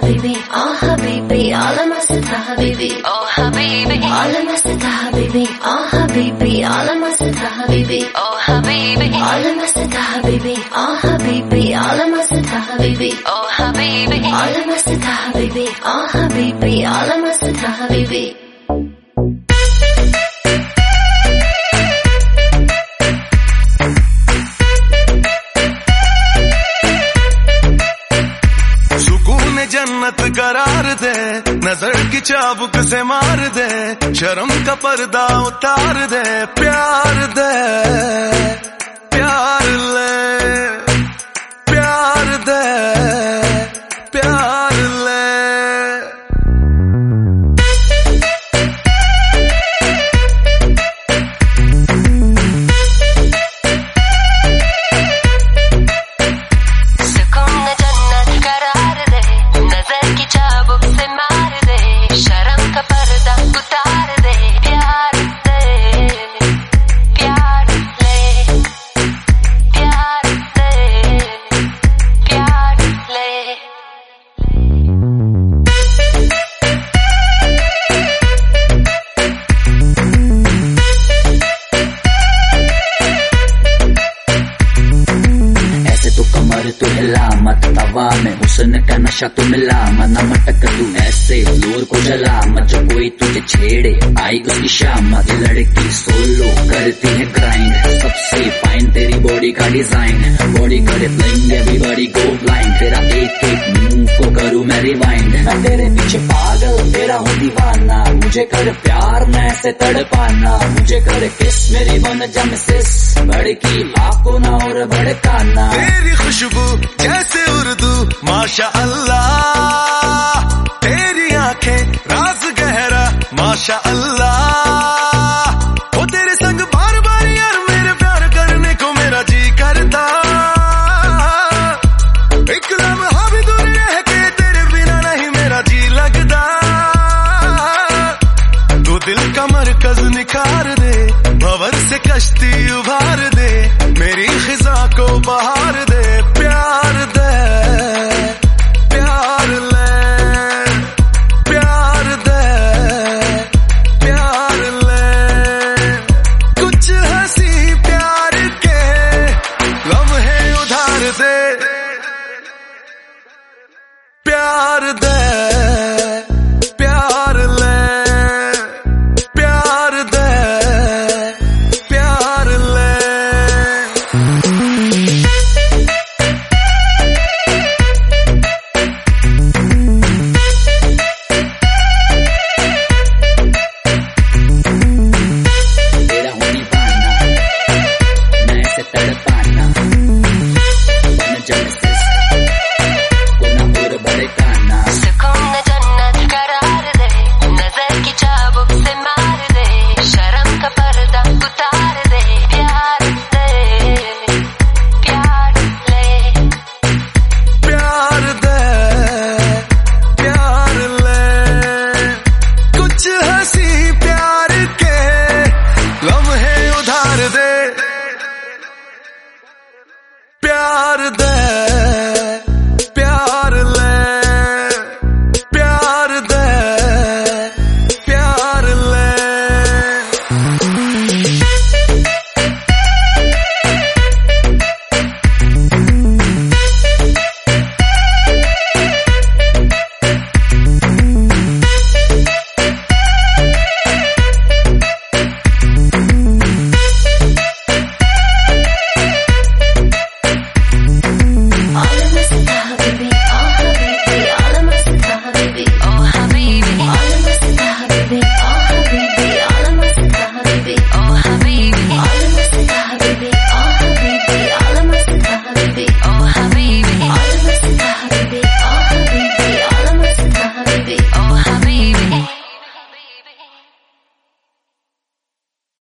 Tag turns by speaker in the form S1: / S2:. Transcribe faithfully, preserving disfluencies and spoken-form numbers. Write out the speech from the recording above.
S1: habibi, oh habibi, all I must have habibi, oh habibi, all I must have habibi, oh habibi, all I must have habibi, oh habibi, all I must have habibi, oh habibi, all I must have habibi, oh habibi, all I must have habibi, oh habibi, all I must have habibi.
S2: जन्नत करार दे, नजर की चाबुक से मार दे, शर्म का पर्दा उतार दे, प्यार दे, प्यार ले, प्यार दे, प्यार ले।
S3: तू हिला मत तवा में हुस्न का नशा तू मिला मना मटक तू ऐसे जोर को जला मत जो कोई तुझे छेड़े आई उसकी शाम ये लड़की सोलो करती है ग्राइंड सबसे फाइन तेरी बॉडी का डिजाइन बॉडी करे ब्लिंग एवरीबॉडी गो ब्लाइंड तेरा एक एक मूव को करूँ मैं रिवाइंड मैं तेरे पीछे पागल तेरा हूँ दीवाना मुझे कर प्यार मैं ऐसे तड़पाना मुझे कर किस मेरी बन जा मिसेस बड़की लाखों ना और भड़काना
S2: तेरी खुशबू जैसे उर्दू माशा अल्लाह तेरी आंखें राज गहरा माशा अल्लाह वो तेरे संग बार बार यार मेरे प्यार करने को मेरा जी करता एक लम्हा भी दूर रह के तेरे बिना नहीं मेरा जी लगता तू दिल का मरकज निखार दे भंवर से कश्ती उभार